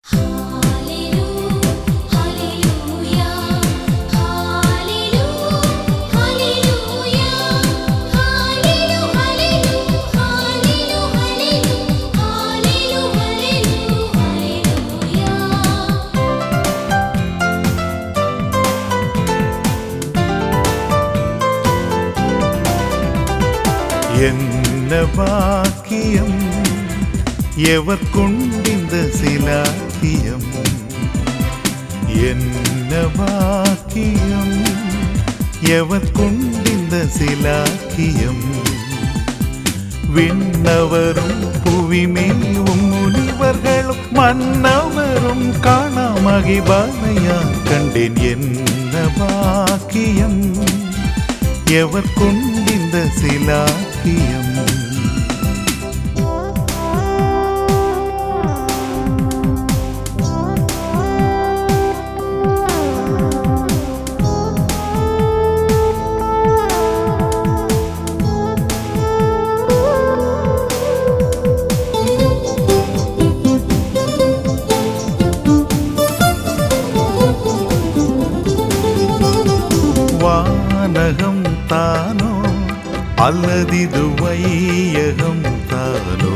என்ன பாக்கியம் எவர்கொண்டிந்த சிலாக்கியம் என்ன பாக்கியம் எவர்கொண்டிந்த சிலாக்கியம் விண்ணவரும் புவிமேவும் முனிவர்களும் மன்னவரும் காணாமகிபானையா கண்டேன் என்ன பாக்கியம் எவர்கொண்டிந்த சிலாக்கியம் வானகம் தானோ அல்லதிது வையகம் தானோ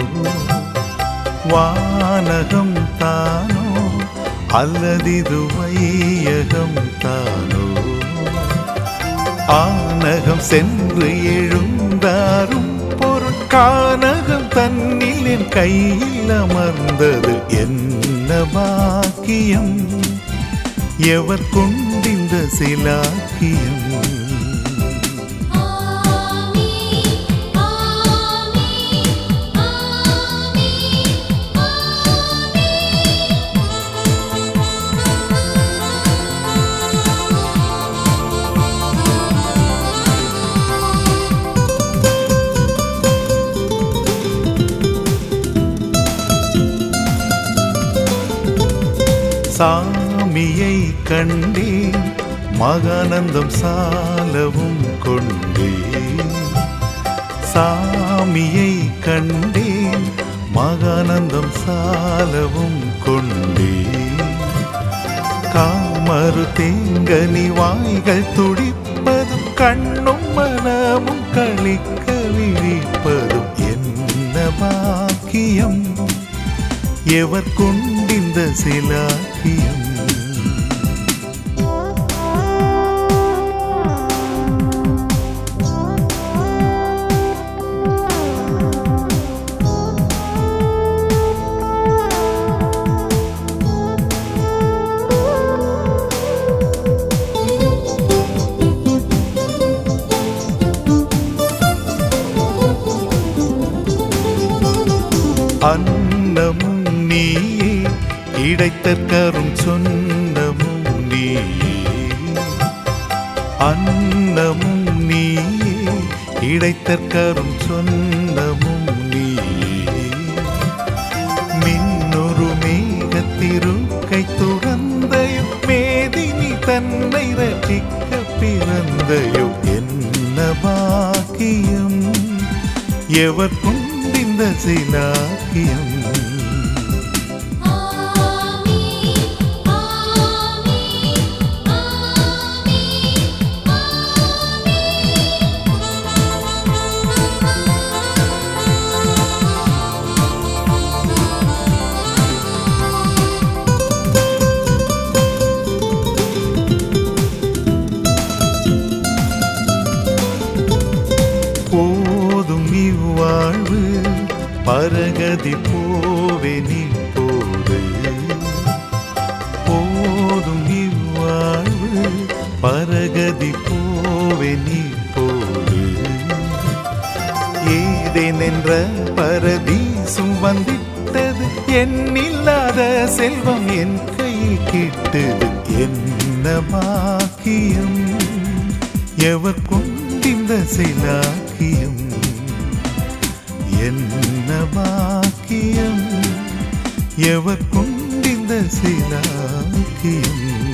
வானகம் தானோ அல்லதிது வையகம் தானோ ஆனகம் சென்று எழுந்தாரும் பொருட்கானகம் தன்னில் என் கையில் அமர்ந்தது என்ன பாக்கியம் எவர்கொண்டிந்த சிலாக்கியம் சாமியை கண்டேன் மகானந்தம் சாலவும் கொண்டேன் சாமியை கண்டேன் மகானந்தம் சாலவும் கொண்டேன் காமரு தேங்கனி வாய்கள் துடிப்பதும் கண்ணும் மனமும் களிக்க விழிப்பதும் என்ன பாக்கியம் எவர்கொண்டிந்த சிலாக்கியம் அன்னமும் நீயே இடைத்தற்கரும் சொன்னமும் நீயே அன்னமும் நீயே இடைத்தற்கரும் சொன்னமும் நீயே மின்னொரு மேகத்திருக்கை துறந்தையோ மேதினி தன்னை ரட்சிக்க பிறந்தையோ என்ன பாக்கியம் எவர்கொண்டிந்த சிலாக்கியம் போதும் இவ்வாழ்வு பரகதி போவேனி போது போதும் இவ்வாழ்வு பரகதி போவேனி போது ஏதேன் என்ற பரதீசும் வந்திட்டது எண்ணில்லாத செல்வம் என் கையில் கிட்டது என்ன பாக்கியம் எவர்கொண்டிந்த சிலாக்கியம் என்ன பாக்கியம் எவர்கொண்டிந்த சிலாக்கியம்